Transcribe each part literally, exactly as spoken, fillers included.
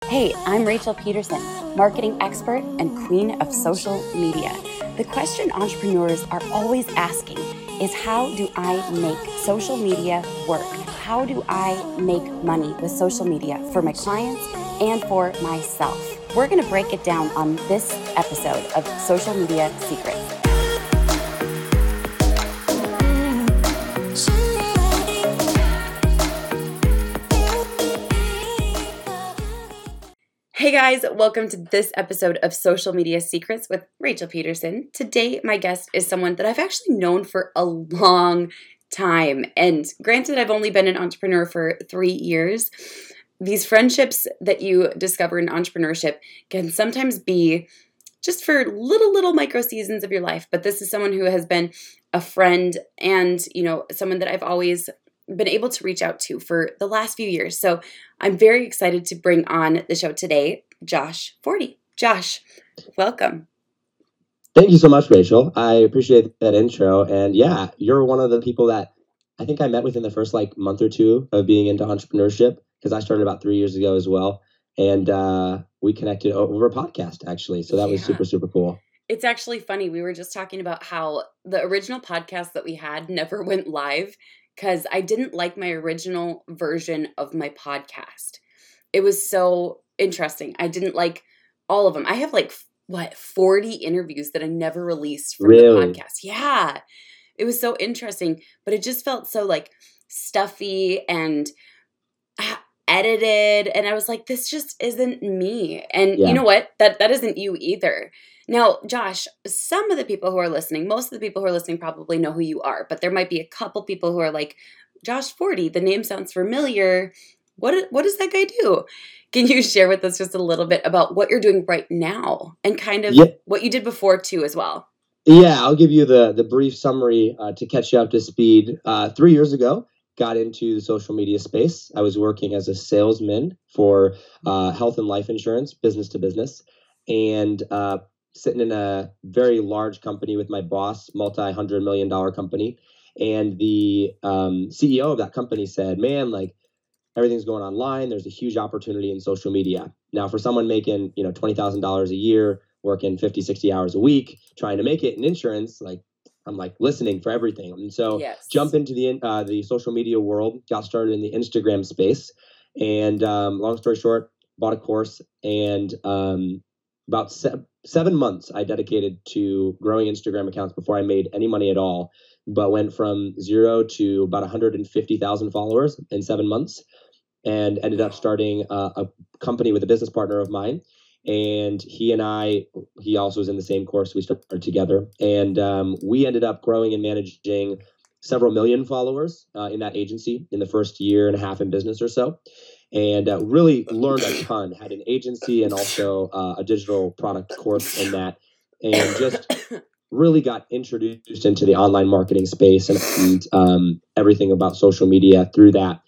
Hey, I'm Rachel Peterson, marketing expert and queen of social media. The question entrepreneurs are always asking is, how do I make social media work? How do I make money with social media for my clients and for myself? We're going to break it down on this episode of Social Media Secrets. Hey guys, welcome to this episode of Social Media Secrets with Rachel Peterson. Today, my guest is someone that I've actually known for a long time. And granted, I've only been an entrepreneur for three years. These friendships that you discover in entrepreneurship can sometimes be just for little, little micro seasons of your life. But this is someone who has been a friend and, you know, someone that I've always been able to reach out to for the last few years. So I'm very excited to bring on the show today, Josh Forti. Josh, welcome. Thank you so much, Rachel. I appreciate that intro. And yeah, you're one of the people that I think I met within the first like month or two of being into entrepreneurship, because I started about three years ago as well. And uh, we connected over a podcast, actually. So that yeah. was super, super cool. It's actually funny. We were just talking about how the original podcast that we had never went live because I didn't like my original version of my podcast. It was so interesting. I didn't like all of them. I have like, what, forty interviews that I never released from really? the podcast. Yeah. It was so interesting, but it just felt so like stuffy and edited. And I was like, this just isn't me. And yeah. you know what? That that isn't you either. Now, Josh, some of the people who are listening, most of the people who are listening probably know who you are, but there might be a couple people who are like, Josh Forti, the name sounds familiar. What what does that guy do? Can you share with us just a little bit about what you're doing right now and kind of yeah. what you did before too as well? Yeah, I'll give you the, the brief summary uh, to catch you up to speed. Uh, three years ago, got into the social media space. I was working as a salesman for uh, health and life insurance, business to business, and uh, sitting in a very large company with my boss, multi-hundred million dollar company. And the um, C E O of that company said, man, like everything's going online. There's a huge opportunity in social media. Now, for someone making, you know, twenty thousand dollars a year, working fifty, sixty hours a week, trying to make it in insurance, like I'm like listening for everything. And so yes. jump into the uh, the social media world, got started in the Instagram space. And um, long story short, bought a course and um, about se- seven months I dedicated to growing Instagram accounts before I made any money at all, but went from zero to about one hundred fifty thousand followers in seven months and ended up starting uh, a company with a business partner of mine. And he and I, he also was in the same course. We started together and um, we ended up growing and managing several million followers uh, in that agency in the first year and a half in business or so. And uh, really learned a ton, had an agency and also uh, a digital product course in that, and just really got introduced into the online marketing space and, and um, everything about social media through that.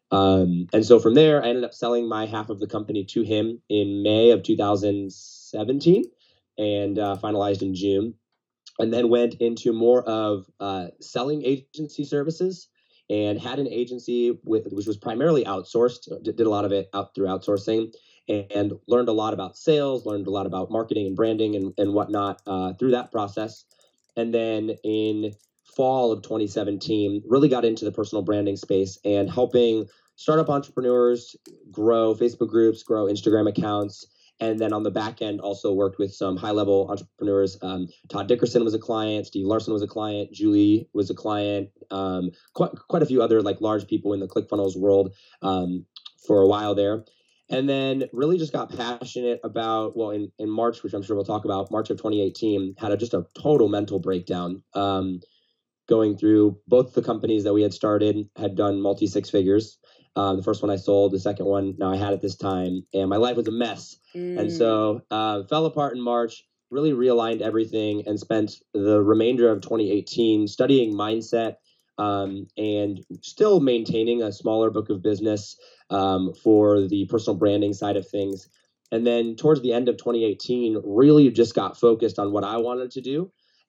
Um, and so from there, I ended up selling my half of the company to him in May of two thousand seventeen and uh, finalized in June, and then went into more of uh, selling agency services. And had an agency with, which was primarily outsourced, did a lot of it out through outsourcing, and, and learned a lot about sales, learned a lot about marketing and branding and, and whatnot uh, through that process. And then in fall of twenty seventeen, really got into the personal branding space and helping startup entrepreneurs grow Facebook groups, grow Instagram accounts. And then on the back end, also worked with some high-level entrepreneurs. Um, Todd Dickerson was a client. Steve Larson was a client. Julie was a client. Um, quite, quite a few other like large people in the ClickFunnels world um, for a while there. And then really just got passionate about, well, in, in March, which I'm sure we'll talk about, March of twenty eighteen, had a, just a total mental breakdown. Um, going through both the companies that we had started, had done multi six figures. Um, the first one I sold, the second one now I had at this time, and my life was a mess. Mm. And so uh, fell apart in March, really realigned everything and spent the remainder of twenty eighteen studying mindset um, and still maintaining a smaller book of business um, for the personal branding side of things. And then towards the end of twenty eighteen, really just got focused on what I wanted to do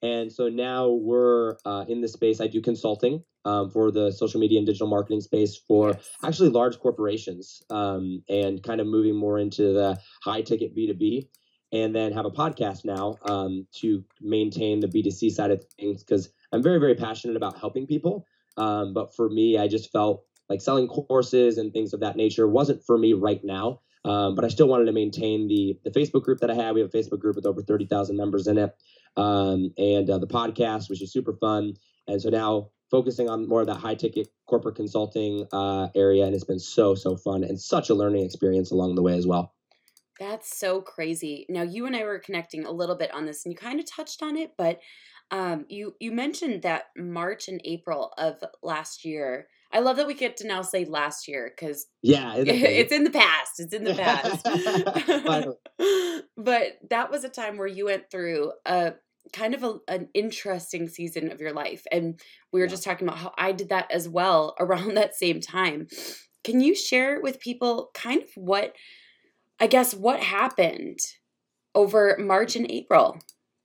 And so now we're uh, in the space. I do consulting um, for the social media and digital marketing space for Yes. actually large corporations, um, and kind of moving more into the high ticket B two B. And then have a podcast now um, to maintain the B two C side of things, because I'm very, very passionate about helping people. Um, but for me, I just felt like selling courses and things of that nature wasn't for me right now. Um, but I still wanted to maintain the the Facebook group that I had. We have a Facebook group with over thirty thousand members in it, um, and uh, the podcast, which is super fun. And so now focusing on more of that high ticket corporate consulting uh, area, and it's been so so fun and such a learning experience along the way as well. That's so crazy. Now, you and I were connecting a little bit on this, and you kind of touched on it, but um, you you mentioned that March and April of last year. I love that we get to now say last year because Yeah, isn't that crazy? it's in the past. It's in the past. Finally. But that was a time where you went through a kind of a, an interesting season of your life, and we were Yeah. just talking about how I did that as well around that same time. Can you share with people kind of what? I guess what happened over March and April?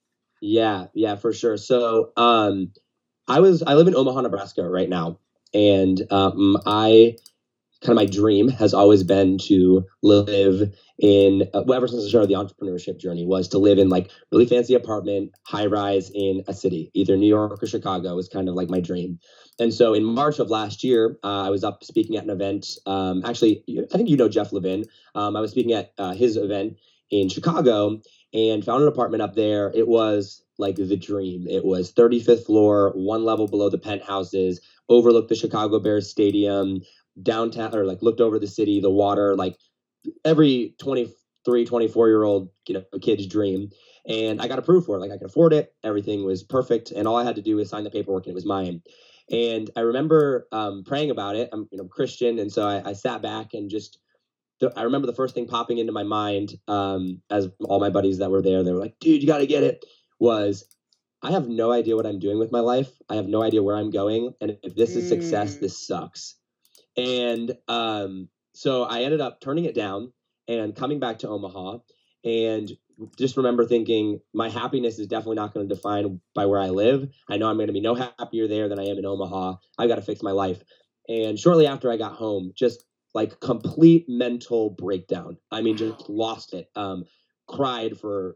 Yeah, yeah, for sure. So, um, I was I live in Omaha, Nebraska right now, and um, I kind of my dream has always been to live in uh, well, ever since I started the entrepreneurship journey was to live in like really fancy apartment, high rise in a city, either New York or Chicago was kind of like my dream. And so in March of last year, uh, I was up speaking at an event. Um, actually, I think you know Jeff Levin. Um, I was speaking at uh, his event in Chicago and found an apartment up there. It was like the dream. It was thirty-fifth floor, one level below the penthouses, overlooked the Chicago Bears stadium, downtown, or like looked over the city, the water, like every twenty-three, twenty-four year old, you know, kid's dream. And I got approved for it. Like I could afford it. Everything was perfect. And all I had to do was sign the paperwork and it was mine. And I remember um, praying about it. I'm, you know, Christian. And so I, I sat back and just, I remember the first thing popping into my mind, um, as all my buddies that were there, they were like, dude, you got to get it, was I have no idea what I'm doing with my life. I have no idea where I'm going. And if this is success, Mm. this sucks. And um, so I ended up turning it down and coming back to Omaha, and just remember thinking my happiness is definitely not going to define by where I live. I know I'm going to be no happier there than I am in Omaha. I've got to fix my life. And shortly after I got home, just like complete mental breakdown. I mean, Wow. just lost it. Um, cried for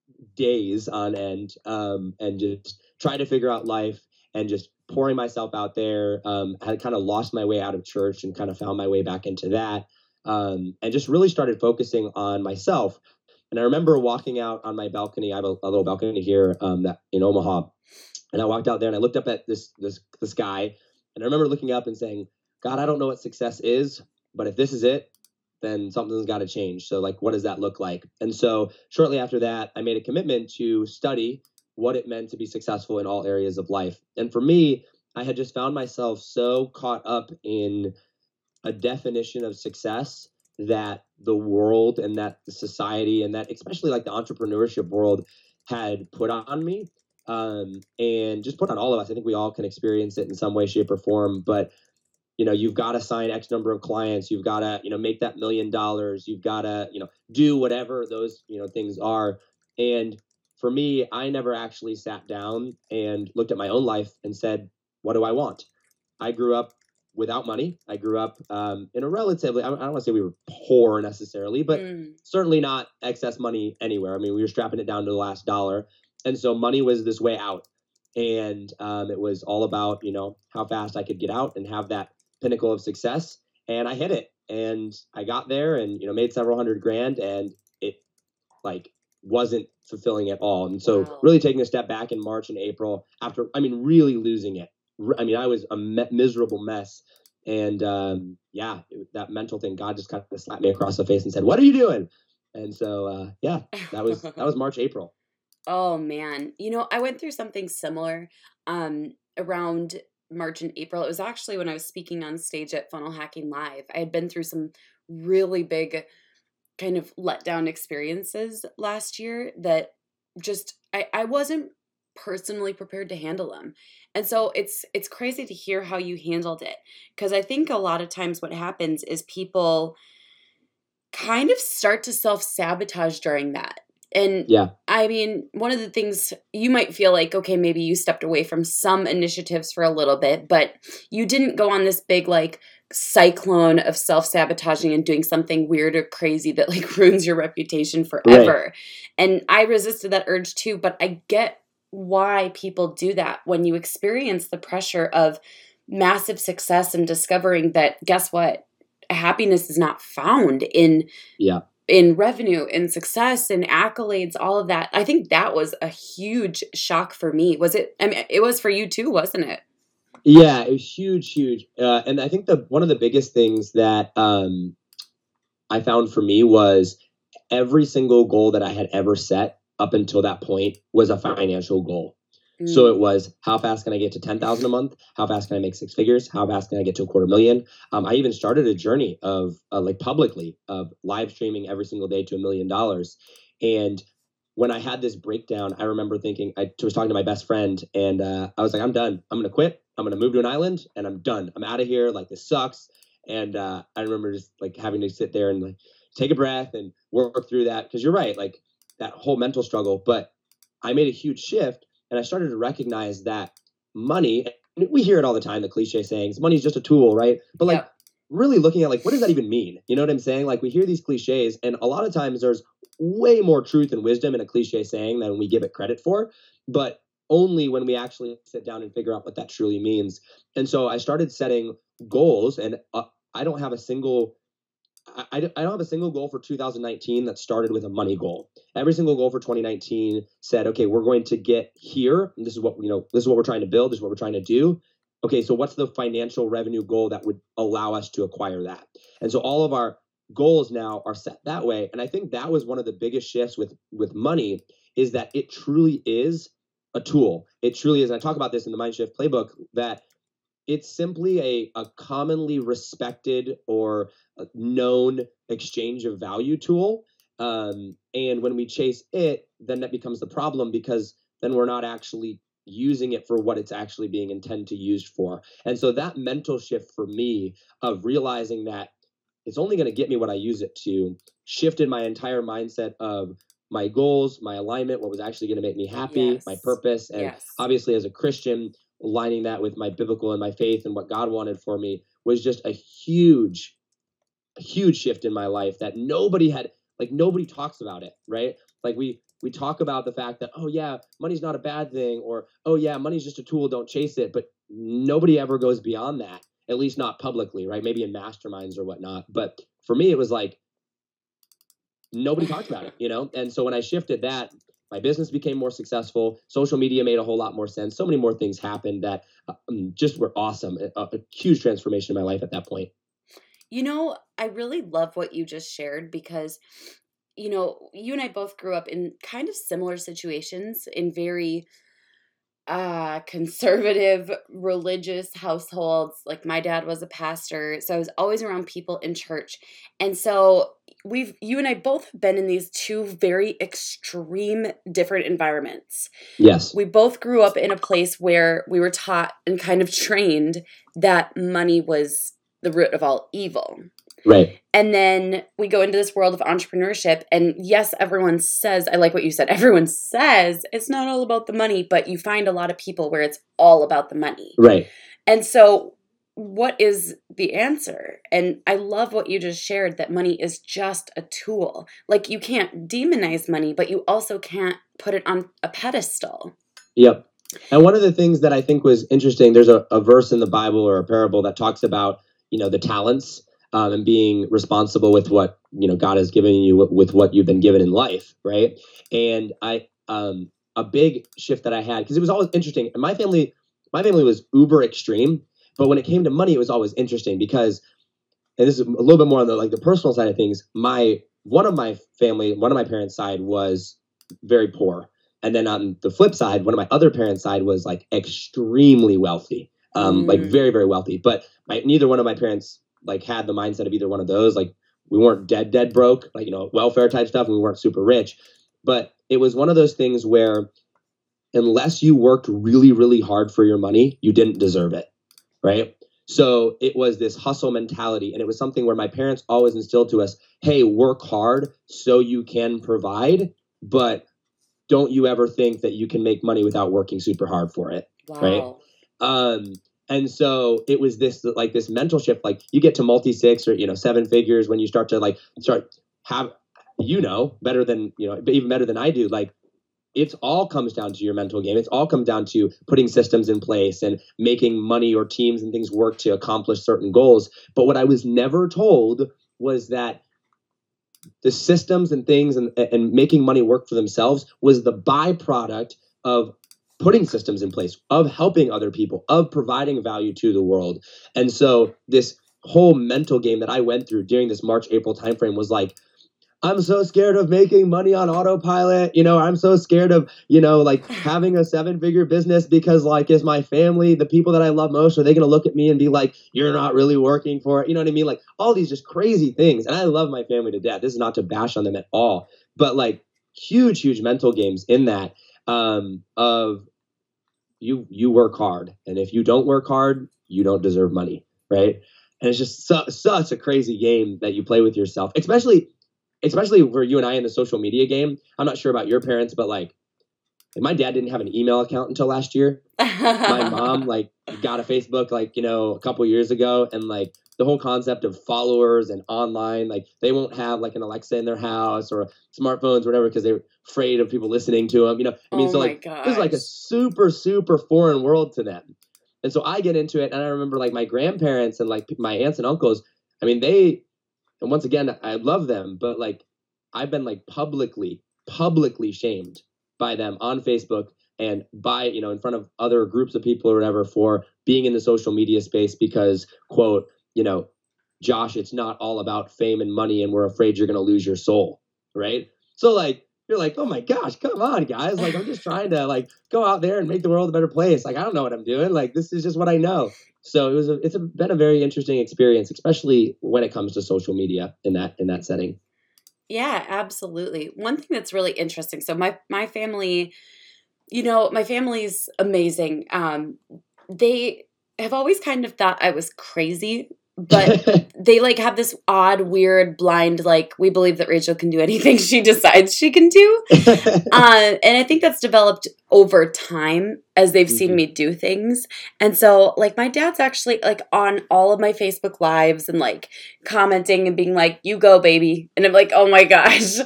days on end, um, and just tried to figure out life and just pouring myself out there. Um, I had kind of lost my way out of church and kind of found my way back into that, um, and just really started focusing on myself. And I remember walking out on my balcony. I have a, a little balcony here, um, that in Omaha, and I walked out there and I looked up at this this the sky, and I remember looking up and saying, "God, I don't know what success is, but if this is it, then something's got to change. So like, what does that look like?" And so shortly after that, I made a commitment to study what it meant to be successful in all areas of life. And for me, I had just found myself so caught up in a definition of success that the world and that the society and that especially like the entrepreneurship world had put on me, um, and just put on all of us. I think we all can experience it in some way, shape, or form. But you know, you've got to sign X number of clients, you've got to, you know, make that million dollars, you've got to, you know, do whatever those, you know, things are. And for me, I never actually sat down and looked at my own life and said, what do I want? I grew up without money. I grew up um, in a relatively, I don't want to say we were poor necessarily, but Mm. certainly not excess money anywhere. I mean, we were strapping it down to the last dollar. And so money was this way out. And um, it was all about, you know, how fast I could get out and have that pinnacle of success. And I hit it. And I got there and, you know, made several hundred grand, and it like wasn't fulfilling at all. And so Wow. really taking a step back in March and April after, I mean, really losing it. I mean, I was a me- miserable mess. And um, yeah, it, that mental thing, God just kind of slapped me across the face and said, what are you doing? And so, uh, yeah, that was, that was March, April. Oh man, you know, I went through something similar um, around March and April. It was actually when I was speaking on stage at Funnel Hacking Live. I had been through some really big kind of letdown experiences last year that just I, I wasn't personally prepared to handle them. And so it's it's crazy to hear how you handled it, because I think a lot of times what happens is people kind of start to self-sabotage during that. And Yeah. I mean, one of the things you might feel like, okay, maybe you stepped away from some initiatives for a little bit, but you didn't go on this big like cyclone of self-sabotaging and doing something weird or crazy that like ruins your reputation forever. Right. And I resisted that urge too, but I get why people do that when you experience the pressure of massive success and discovering that, guess what? Happiness is not found in yeah. in revenue, in success, in accolades, all of that. I think that was a huge shock for me. Was it? I mean, it was for you too, wasn't it? Yeah, it was huge, huge. Uh, and I think the one of the biggest things that um, I found for me was every single goal that I had ever set up until that point was a financial goal. Mm. So it was, how fast can I get to ten thousand a month? How fast can I make six figures? How fast can I get to a quarter million? Um, I even started a journey of uh, like publicly of live streaming every single day to a million dollars. And when I had this breakdown, I remember thinking, I was talking to my best friend and uh, I was like, I'm done. I'm going to quit. I'm going to move to an island and I'm done. I'm out of here. Like, this sucks. And uh, I remember just like having to sit there and like take a breath and work through that. Cause you're right. Like that whole mental struggle, but I made a huge shift and I started to recognize that money, we hear it all the time, the cliche sayings, money is just a tool, right? But like yeah. really looking at like, what does that even mean? You know what I'm saying? Like we hear these cliches and a lot of times there's way more truth and wisdom in a cliche saying than we give it credit for, but only when we actually sit down and figure out what that truly means. And so I started setting goals and uh, I don't have a single I, I don't have a single goal for two thousand nineteen that started with a money goal. Every single goal for twenty nineteen said, okay, we're going to get here. And this is what, you know, this is what we're trying to build. This is what we're trying to do. Okay, so what's the financial revenue goal that would allow us to acquire that? And so all of our goals now are set that way. And I think that was one of the biggest shifts with, with money is that it truly is a tool. It truly is. And I talk about this in the Mindshift playbook that it's simply a, a commonly respected or known exchange of value tool. Um, and when we chase it, then that becomes the problem because then we're not actually using it for what it's actually being intended to use for. And so that mental shift for me of realizing that it's only going to get me what I use it to shifted my entire mindset of my goals, my alignment, what was actually going to make me happy, yes. my purpose. And yes. obviously as a Christian, aligning that with my biblical and my faith and what God wanted for me was just a huge, a huge shift in my life that nobody had, like nobody talks about it, right? Like we, we talk about the fact that, oh yeah, money's not a bad thing, or, oh yeah, money's just a tool, don't chase it. But nobody ever goes beyond that, at least not publicly, right? Maybe in masterminds or whatnot. But for me, it was like, nobody talked about it, you know? And so when I shifted that, my business became more successful. Social media made a whole lot more sense. So many more things happened that um, just were awesome. A, a huge transformation in my life at that point. You know, I really love what you just shared because, you know, you and I both grew up in kind of similar situations in very uh, conservative, religious households. Like my dad was a pastor, so I was always around people in church. And so we've, you and I both have been in these two very extreme different environments. Yes. We both grew up in a place where we were taught and kind of trained that money was the root of all evil. Right. And then we go into this world of entrepreneurship. And yes, everyone says, I like what you said, everyone says it's not all about the money, but you find a lot of people where it's all about the money. Right. And so what is the answer? And I love what you just shared, that money is just a tool. Like you can't demonize money, but you also can't put it on a pedestal. Yep. And one of the things that I think was interesting, there's a, a verse in the Bible or a parable that talks about, you know, the talents. Um, and being responsible with what, you know, God has given you with, with what you've been given in life, right? And I, um, a big shift that I had, because it was always interesting. And my family, my family was uber extreme, but when it came to money, it was always interesting because, and this is a little bit more on the like the personal side of things. My one of my family, one of my parents' side was very poor, and then on the flip side, one of my other parents' side was like extremely wealthy, um, mm. like very very wealthy. But my, neither one of my parents like had the mindset of either one of those. Like we weren't dead, dead broke, like, you know, welfare type stuff. And we weren't super rich, but it was one of those things where unless you worked really, really hard for your money, you didn't deserve it. Right. So it was this hustle mentality. And it was something where my parents always instilled to us, hey, work hard so you can provide. but don't you ever think that you can make money without working super hard for it. Wow. Right. Um, and so it was this, like this mental shift, like you get to multi six or, you know, seven figures when you start to like start have, you know, better than, you know, even better than I do. Like it's all comes down to your mental game. It's all comes down to putting systems in place and making money or teams and things work to accomplish certain goals. But what I was never told was that the systems and things and, and making money work for themselves was the byproduct of putting systems in place, of helping other people, of providing value to the world. And so this whole mental game that I went through during this March, April timeframe was like, I'm so scared of making money on autopilot. You know, I'm so scared of, you know, like having a seven figure business because like, is my family, the people that I love most, are they going to look at me and be like, you're not really working for it? You know what I mean? Like all these just crazy things. And I love my family to death. This is not to bash on them at all, but like huge, huge mental games in that, um, of you, you work hard. And if you don't work hard, you don't deserve money. Right. And it's just su- such a crazy game that you play with yourself, especially especially for you and I in the social media game. I'm not sure about your parents, but like my dad didn't have an email account until last year. My mom like got a Facebook, like, you know, a couple years ago. And like the whole concept of followers and online, like they won't have like an Alexa in their house or smartphones or whatever, because they're afraid of people listening to them. You know, I mean, oh so like, it was like a super, super foreign world to them. And so I get into it. And I remember like my grandparents and like my aunts and uncles, I mean, they, and once again, I love them, but like I've been like publicly, publicly shamed by them on Facebook and by, you know, in front of other groups of people or whatever for being in the social media space because, quote, you know, Josh, it's not all about fame and money and we're afraid you're going to lose your soul. Right. So like, you're like, oh my gosh, come on, guys. Like, I'm just trying to like go out there and make the world a better place. Like, I don't know what I'm doing. Like, this is just what I know. So it was, a, it's a, been a very interesting experience, especially when it comes to social media in that, in that setting. Yeah, absolutely. One thing that's really interesting. So my, my family, you know, my family's amazing. Um, they have always kind of thought I was crazy, but they like have this odd, weird, blind, like we believe that Rachel can do anything she decides she can do. uh, and I think that's developed over time as they've seen mm-hmm. me do things. And so like my dad's actually like on all of my Facebook lives and like commenting and being like, you go, baby. And I'm like, oh my gosh.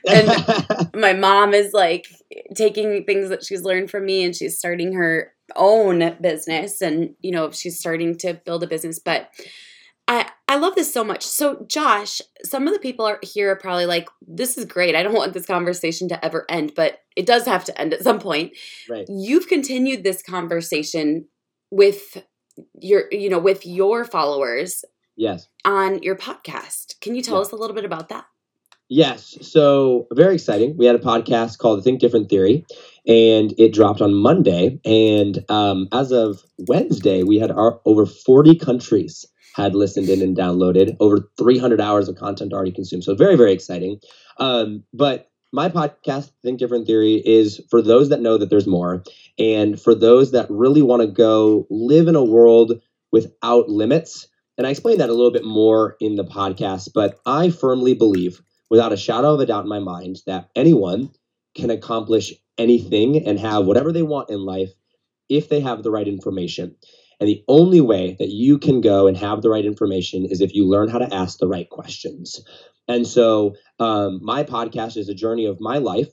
And my mom is like taking things that she's learned from me and she's starting her own business and, you know, she's starting to build a business. But I, I love this so much. So, Josh, some of the people are here are probably like, this is great. I don't want this conversation to ever end, but it does have to end at some point. Right. You've continued this conversation with your, you know, with your followers. Yes. On your podcast. Can you tell yeah. us a little bit about that? Yes. So very exciting. We had a podcast called The Think Different Theory, and it dropped on Monday. And um, as of Wednesday, we had our, over forty countries had listened in and downloaded, over three hundred hours of content already consumed. So very, very exciting. Um, but my podcast, Think Different Theory, is for those that know that there's more, and for those that really want to go live in a world without limits. And I explain that a little bit more in the podcast, but I firmly believe, without a shadow of a doubt in my mind, that anyone can accomplish anything and have whatever they want in life if they have the right information. And the only way that you can go and have the right information is if you learn how to ask the right questions. And so um, my podcast is a journey of my life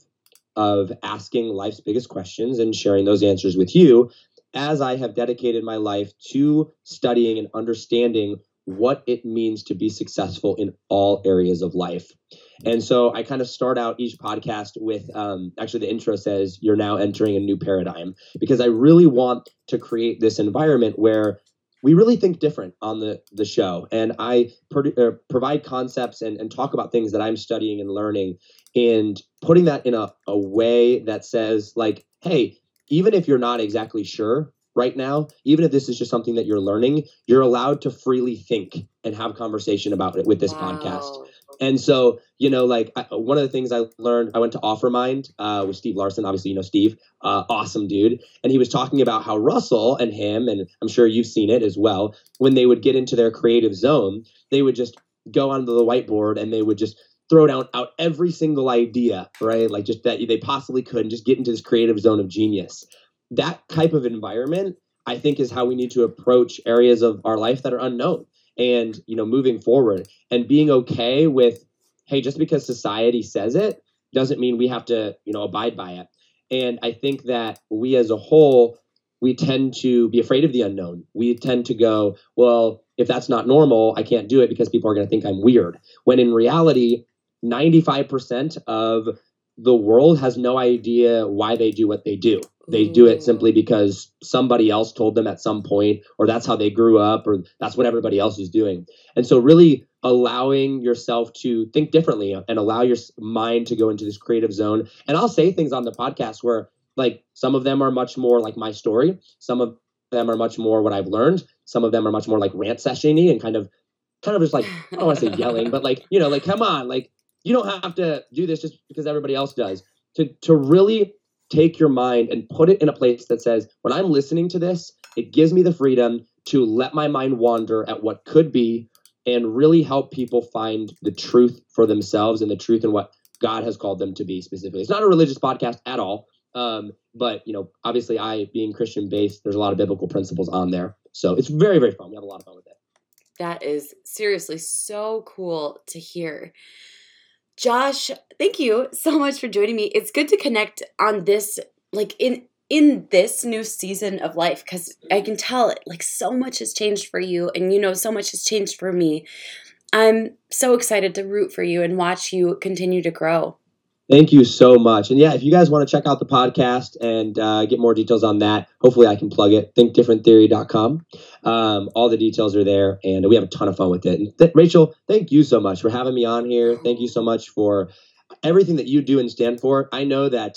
of asking life's biggest questions and sharing those answers with you, as I have dedicated my life to studying and understanding what it means to be successful in all areas of life. And so I kind of start out each podcast with, um, actually the intro says, you're now entering a new paradigm, because I really want to create this environment where we really think different on the, the show. And I pro- uh, provide concepts and, and talk about things that I'm studying and learning, and putting that in a, a way that says like, hey, even if you're not exactly sure right now, even if this is just something that you're learning, you're allowed to freely think and have conversation about it with this wow. podcast. And so, you know, like I, one of the things I learned, I went to OfferMind uh, with Steve Larson. Obviously, you know, Steve, uh, awesome dude. And he was talking about how Russell and him, and I'm sure you've seen it as well, when they would get into their creative zone, they would just go onto the whiteboard and they would just throw down out every single idea, right? Like just that they possibly could and just get into this creative zone of genius. That type of environment, I think, is how we need to approach areas of our life that are unknown and, you know, moving forward and being okay with, hey, just because society says it doesn't mean we have to, you know, abide by it. And I think that we as a whole, we tend to be afraid of the unknown. We tend to go, well, if that's not normal, I can't do it because people are going to think I'm weird. When in reality, ninety-five percent of the world has no idea why they do what they do. They do it simply because somebody else told them at some point, or that's how they grew up, or that's what everybody else is doing. And so really allowing yourself to think differently and allow your mind to go into this creative zone. And I'll say things on the podcast where, like, some of them are much more like my story. Some of them are much more what I've learned. Some of them are much more like rant session-y and kind of, kind of just like, I don't want to say yelling, but like, you know, like, come on, like, you don't have to do this just because everybody else does. To to really take your mind and put it in a place that says, when I'm listening to this, it gives me the freedom to let my mind wander at what could be and really help people find the truth for themselves and the truth in what God has called them to be specifically. It's not a religious podcast at all. Um, but, you know, obviously I, being Christian based, there's a lot of biblical principles on there. So it's very, very fun. We have a lot of fun with it. That is seriously so cool to hear. Josh, thank you so much for joining me. It's good to connect on this, like in in this new season of life, because I can tell it, like, so much has changed for you, and you know, so much has changed for me. I'm so excited to root for you and watch you continue to grow. Thank you so much. And yeah, if you guys want to check out the podcast and uh, get more details on that, hopefully I can plug it, think different theory dot com. Um, all the details are there, and we have a ton of fun with it. And th- Rachel, thank you so much for having me on here. Thank you so much for everything that you do and stand for. I know that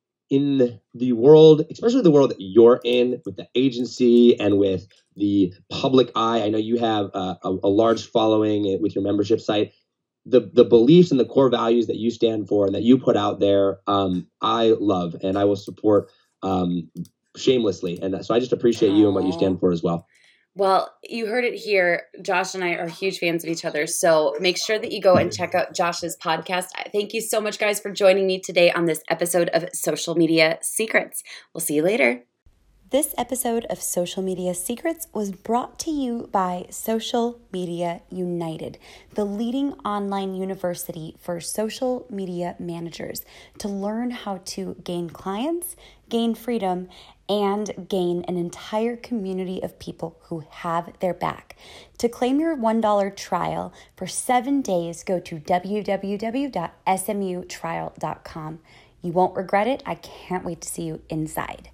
in the world, especially the world that you're in with the agency and with the public eye, I know you have uh, a, a large following with your membership site. The the beliefs and the core values that you stand for and that you put out there, um, I love and I will support um, shamelessly. And so I just appreciate you and what you stand for as well. Well, you heard it here. Josh and I are huge fans of each other. So make sure that you go and check out Josh's podcast. Thank you so much, guys, for joining me today on this episode of Social Media Secrets. We'll see you later. This episode of Social Media Secrets was brought to you by Social Media United, the leading online university for social media managers to learn how to gain clients, gain freedom, and gain an entire community of people who have their back. To claim your one dollar trial for seven days, go to w w w dot s m u trial dot com. You won't regret it. I can't wait to see you inside.